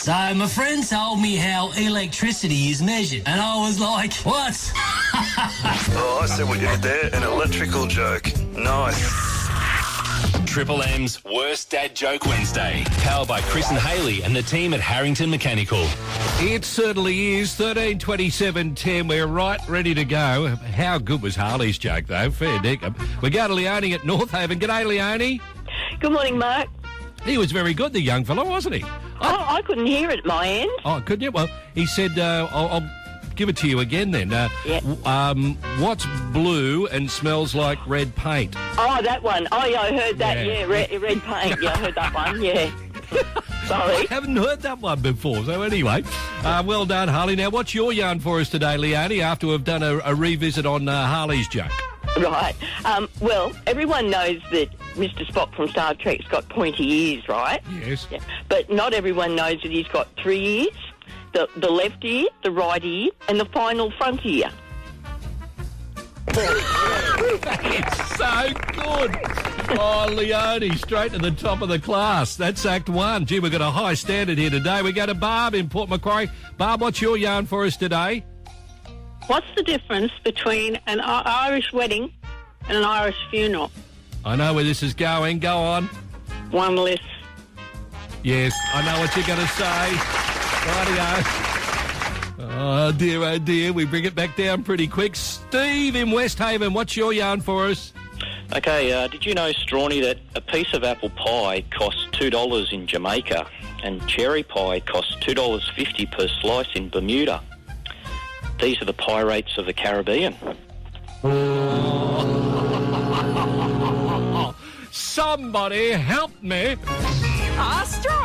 So my friend told me how electricity is measured, and I was like, what? Oh, I see what you did there. An electrical joke. Nice. Triple M's Worst Dad Joke Wednesday. Powered by Chris and Hayley and the team at Harrington Mechanical. It certainly is. 13:27:10. We're right ready to go. How good was Harley's joke, though? Fair dinkum. We go to Leone at North Haven. G'day, Leone. Good morning, Mark. He was very good, the young fellow, wasn't he? I couldn't hear it at my end. Oh, couldn't you? Well, he said, I'll give it to you again then. What's blue and smells like red paint? Oh, that one. Oh, yeah, I heard that. Yeah, red paint. Yeah, I heard that one. Yeah. Sorry. I haven't heard that one before. So anyway, well done, Harley. Now, what's your yarn for us today, Leone, after we've done a revisit on Harley's joke? Right. Well, everyone knows that Mr. Spock from Star Trek's got pointy ears, right? Yes. Yeah. But not everyone knows that he's got 3 ears. The left ear, the right ear, and the final front ear. It's so good. Oh, Leone, straight to the top of the class. That's Act 1. Gee, we've got a high standard here today. We go to Barb in Port Macquarie. Barb, what's your yarn for us today? What's the difference between an Irish wedding and an Irish funeral? I know where this is going. Go on. One less. Yes, I know what you're going to say. Rightio. Oh, dear. We bring it back down pretty quick. Steve in West Haven, what's your yarn for us? Okay, did you know, Strawny, that a piece of apple pie costs $2 in Jamaica and cherry pie costs $2.50 per slice in Bermuda? These are the pie rates of the Caribbean. Somebody help me. Astro!